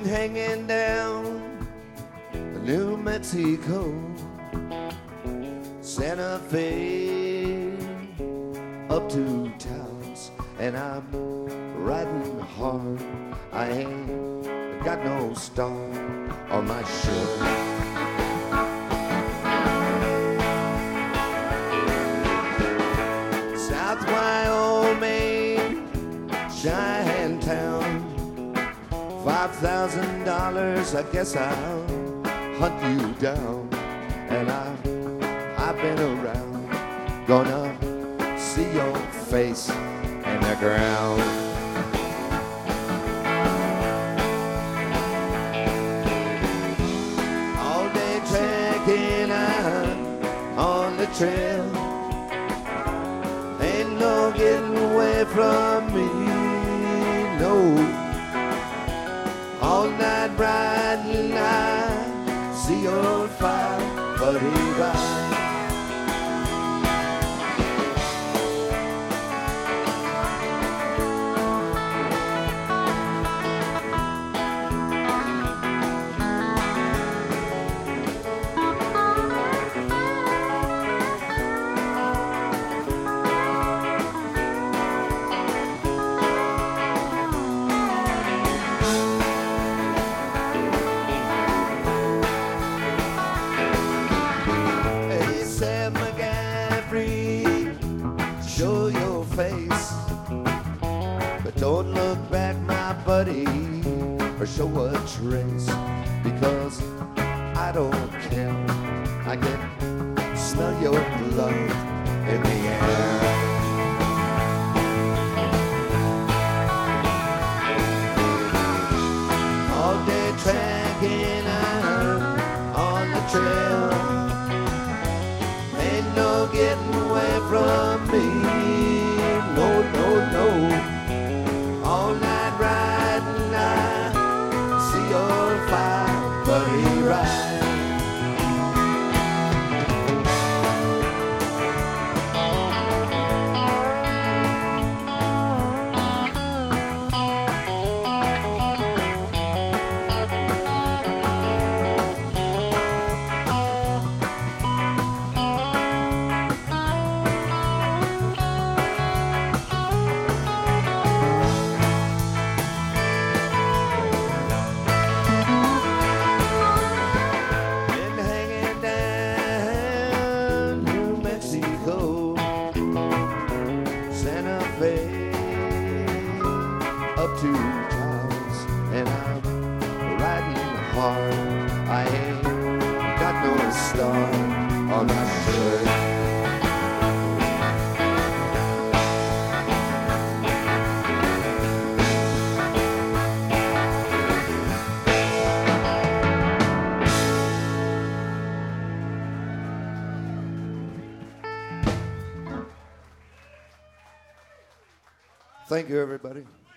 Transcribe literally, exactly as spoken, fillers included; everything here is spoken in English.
hanging down New Mexico, Santa Fe, up to Taos, and I'm riding hard. I ain't got no star on my shirt. South Wyoming, Cheyenne Town, five thousand dollars, I guess I'll hunt you down. And I've, I've been around, gonna see your face in the ground. All day trekking out on the trail, ain't no getting away from me, no. All night riding, I see your fire, buddy, ride. Show your face, but don't look back, my buddy, or show a trace, because I don't care. I can smell your blood in the air. All day trekking out on the trail, ain't no getting away from me, no, no, no. All night riding, I see your fire, buddy, ride. Santa Fe, up to Taos, and I'm riding hard. I ain't got no star on my shirt. Thank you, everybody.